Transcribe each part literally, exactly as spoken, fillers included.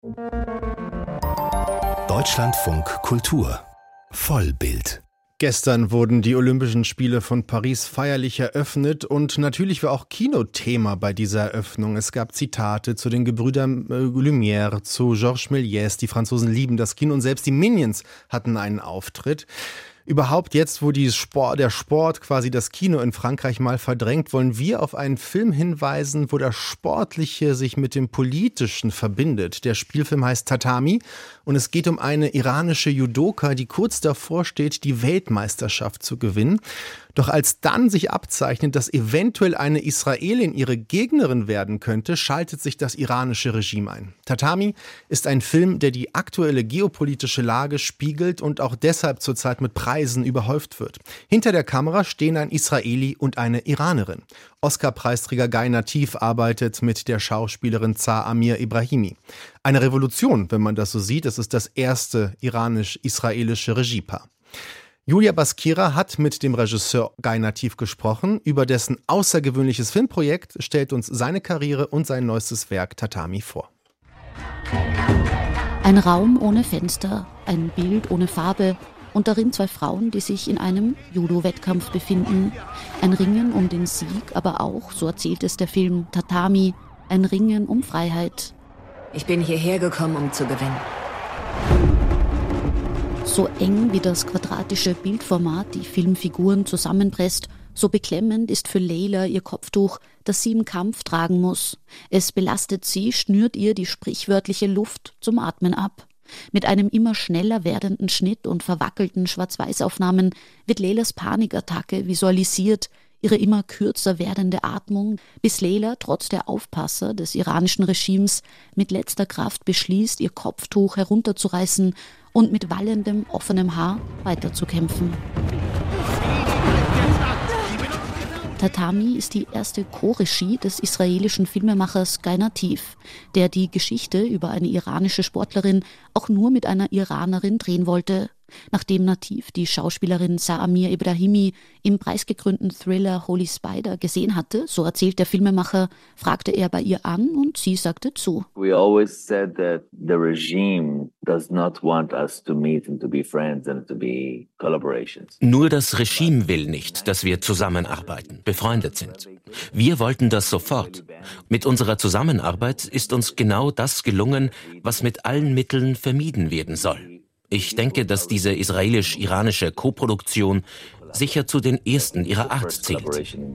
Deutschlandfunk Kultur Vollbild. Gestern wurden die Olympischen Spiele von Paris feierlich eröffnet und natürlich war auch Kino Thema bei dieser Eröffnung. Es gab Zitate zu den Gebrüdern Lumière, zu Georges Méliès. Die Franzosen lieben das Kino und selbst die Minions hatten einen Auftritt. Überhaupt jetzt, wo die Sport, der Sport quasi das Kino in Frankreich mal verdrängt, wollen wir auf einen Film hinweisen, wo das Sportliche sich mit dem Politischen verbindet. Der Spielfilm heißt Tatami und es geht um eine iranische Judoka, die kurz davor steht, die Weltmeisterschaft zu gewinnen. Doch als dann sich abzeichnet, dass eventuell eine Israelin ihre Gegnerin werden könnte, schaltet sich das iranische Regime ein. Tatami ist ein Film, der die aktuelle geopolitische Lage spiegelt und auch deshalb zurzeit mit Preisen überhäuft wird. Hinter der Kamera stehen ein Israeli und eine Iranerin. Oscar-Preisträger Guy Nativ arbeitet mit der Schauspielerin Zah Amir Ebrahimi. Eine Revolution, wenn man das so sieht. Es ist das erste iranisch-israelische Regiepaar. Julia Baskira hat mit dem Regisseur Guy Nativ gesprochen. Über dessen außergewöhnliches Filmprojekt stellt uns seine Karriere und sein neuestes Werk Tatami vor. Ein Raum ohne Fenster, ein Bild ohne Farbe und darin zwei Frauen, die sich in einem Judo-Wettkampf befinden. Ein Ringen um den Sieg, aber auch, so erzählt es der Film Tatami, ein Ringen um Freiheit. Ich bin hierher gekommen, um zu gewinnen. So eng wie das quadratische Bildformat die Filmfiguren zusammenpresst, so beklemmend ist für Leila ihr Kopftuch, das sie im Kampf tragen muss. Es belastet sie, schnürt ihr die sprichwörtliche Luft zum Atmen ab. Mit einem immer schneller werdenden Schnitt und verwackelten Schwarz-Weiß-Aufnahmen wird Leilas Panikattacke visualisiert, ihre immer kürzer werdende Atmung, bis Leila trotz der Aufpasser des iranischen Regimes mit letzter Kraft beschließt, ihr Kopftuch herunterzureißen und mit wallendem, offenem Haar weiterzukämpfen. Tatami ist die erste Co-Regie des israelischen Filmemachers Guy Nativ, der die Geschichte über eine iranische Sportlerin auch nur mit einer Iranerin drehen wollte. Nachdem Nativ die Schauspielerin Zah Amir Ebrahimi im preisgekrönten Thriller Holy Spider gesehen hatte, so erzählt der Filmemacher, fragte er bei ihr an und sie sagte zu. We always said that the regime does not want us to meet and to be friends and to be collaborations. Nur das Regime will nicht, dass wir zusammenarbeiten, befreundet sind. Wir wollten das sofort. Mit unserer Zusammenarbeit ist uns genau das gelungen, was mit allen Mitteln vermieden werden soll. Ich denke, dass diese israelisch-iranische Koproduktion sicher zu den ersten ihrer Art zählt.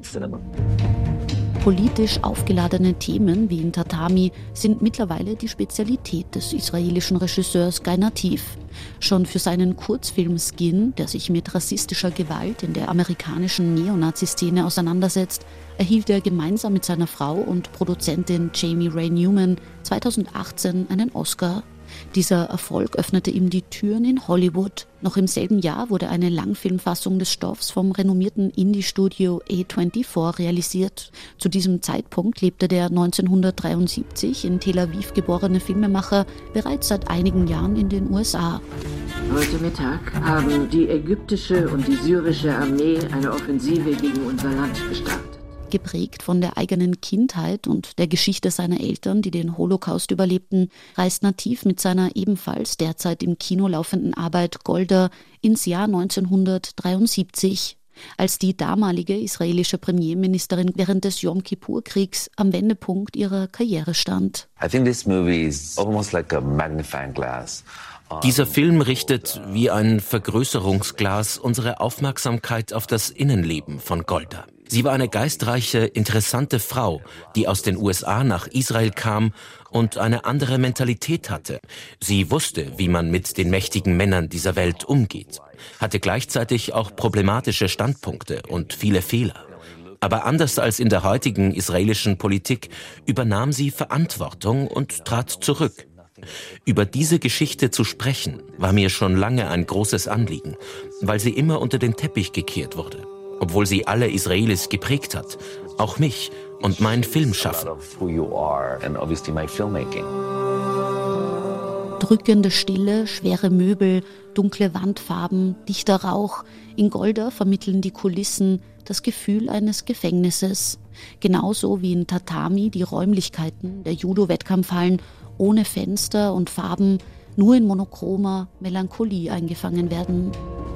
Politisch aufgeladene Themen wie in Tatami sind mittlerweile die Spezialität des israelischen Regisseurs Guy Nativ. Schon für seinen Kurzfilm Skin, der sich mit rassistischer Gewalt in der amerikanischen Neonazi-Szene auseinandersetzt, erhielt er gemeinsam mit seiner Frau und Produzentin Jamie Ray Newman zweitausendachtzehn einen Oscar. Dieser Erfolg öffnete ihm die Türen in Hollywood. Noch im selben Jahr wurde eine Langfilmfassung des Stoffs vom renommierten Indie-Studio A vierundzwanzig realisiert. Zu diesem Zeitpunkt lebte der neunzehnhundertdreiundsiebzig in Tel Aviv geborene Filmemacher bereits seit einigen Jahren in den U S A. Heute Mittag haben die ägyptische und die syrische Armee eine Offensive gegen unser Land gestartet. Geprägt von der eigenen Kindheit und der Geschichte seiner Eltern, die den Holocaust überlebten, reist Nativ mit seiner ebenfalls derzeit im Kino laufenden Arbeit Golda ins Jahr neunzehnhundertdreiundsiebzig, als die damalige israelische Premierministerin während des Yom Kippur-Kriegs am Wendepunkt ihrer Karriere stand. I think this movie is almost like a magnifying glass. Dieser Film richtet wie ein Vergrößerungsglas unsere Aufmerksamkeit auf das Innenleben von Golda. Sie war eine geistreiche, interessante Frau, die aus den U S A nach Israel kam und eine andere Mentalität hatte. Sie wusste, wie man mit den mächtigen Männern dieser Welt umgeht, hatte gleichzeitig auch problematische Standpunkte und viele Fehler. Aber anders als in der heutigen israelischen Politik übernahm sie Verantwortung und trat zurück. Über diese Geschichte zu sprechen, war mir schon lange ein großes Anliegen, weil sie immer unter den Teppich gekehrt wurde. Obwohl sie alle Israelis geprägt hat, auch mich und mein Filmschaffen. Drückende Stille, schwere Möbel, dunkle Wandfarben, dichter Rauch. In Golda vermitteln die Kulissen das Gefühl eines Gefängnisses. Genauso wie in Tatami die Räumlichkeiten der Judo-Wettkampfhallen ohne Fenster und Farben, nur in monochromer Melancholie eingefangen werden.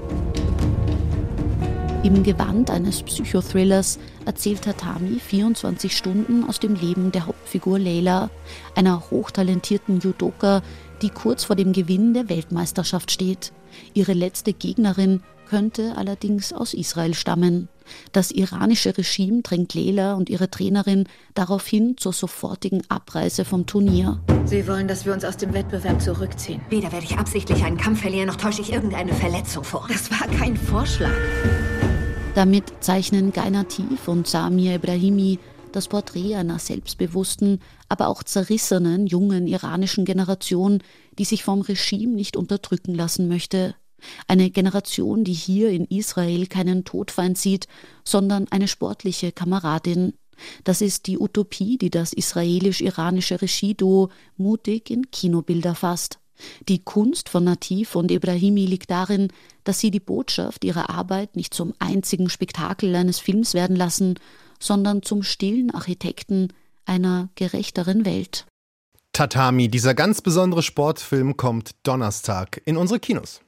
Im Gewand eines Psychothrillers erzählt Tatami vierundzwanzig Stunden aus dem Leben der Hauptfigur Leila, einer hochtalentierten Judoka, die kurz vor dem Gewinn der Weltmeisterschaft steht. Ihre letzte Gegnerin könnte allerdings aus Israel stammen. Das iranische Regime drängt Leila und ihre Trainerin daraufhin zur sofortigen Abreise vom Turnier. Sie wollen, dass wir uns aus dem Wettbewerb zurückziehen. Weder werde ich absichtlich einen Kampf verlieren, noch täusche ich irgendeine Verletzung vor. Das war kein Vorschlag. Damit zeichnen Gainativ und Samir Ebrahimi das Porträt einer selbstbewussten, aber auch zerrissenen jungen iranischen Generation, die sich vom Regime nicht unterdrücken lassen möchte. Eine Generation, die hier in Israel keinen Todfeind sieht, sondern eine sportliche Kameradin. Das ist die Utopie, die das israelisch-iranische Regieduo mutig in Kinobilder fasst. Die Kunst von Nativ und Ebrahimi liegt darin, dass sie die Botschaft ihrer Arbeit nicht zum einzigen Spektakel eines Films werden lassen, sondern zum stillen Architekten einer gerechteren Welt. Tatami, dieser ganz besondere Sportfilm, kommt Donnerstag in unsere Kinos.